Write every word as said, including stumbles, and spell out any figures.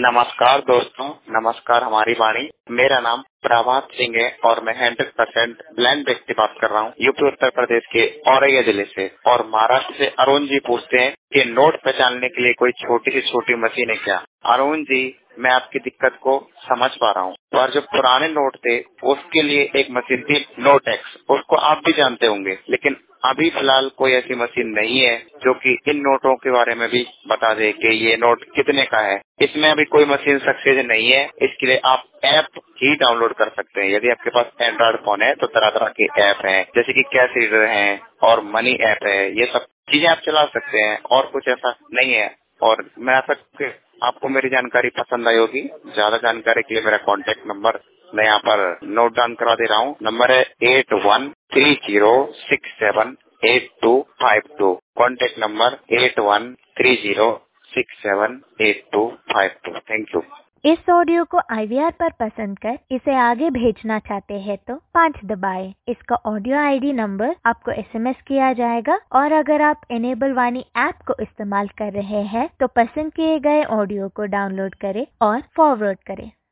नमस्कार दोस्तों, नमस्कार हमारी वाणी। मेरा नाम प्रभात सिंह है और मैं हंड्रेड परसेंट ब्लाइंड व्यक्ति बात कर रहा हूँ यूपी उत्तर प्रदेश के औरैया जिले से। और महाराष्ट्र से अरुण जी पूछते हैं कि नोट पहचानने के लिए कोई छोटी से छोटी मशीन है क्या। अरुण जी, मैं आपकी दिक्कत को समझ पा रहा हूँ, और जो पुराने नोट थे उसके लिए एक मशीन थी नोटेक्स, उसको आप भी जानते होंगे। लेकिन अभी फिलहाल कोई ऐसी मशीन नहीं है जो कि इन नोटों के बारे में भी बता दे कि ये नोट कितने का है। इसमें अभी कोई मशीन सक्सेस नहीं है। इसके लिए आप ऐप ही डाउनलोड कर सकते हैं। यदि आपके पास एंड्रॉइड फोन है तो तरह तरह के ऐप हैं, जैसे कि कैश रीडर है और मनी ऐप है। ये सब चीजें आप चला सकते हैं और कुछ ऐसा नहीं है। और मैं आशा करता हूं आपको मेरी जानकारी पसंद आई होगी। ज्यादा जानकारी के लिए मेरा कॉन्टेक्ट नंबर मैं यहाँ पर नोट डाउन करा दे रहा हूँ। नंबर है eight one three zero six seven eight two five two. Contact number eight one three zero six seven eight two five two. Thank you. इस ऑडियो को आई वी आर पर पसंद कर इसे आगे भेजना चाहते हैं तो पाँच दबाएं। इसका ऑडियो आई डी नंबर आपको एस एम एस किया जाएगा। और अगर आप इनेबल वाणी ऐप को इस्तेमाल कर रहे हैं तो पसंद किए गए ऑडियो को डाउनलोड करें और फॉरवर्ड करें।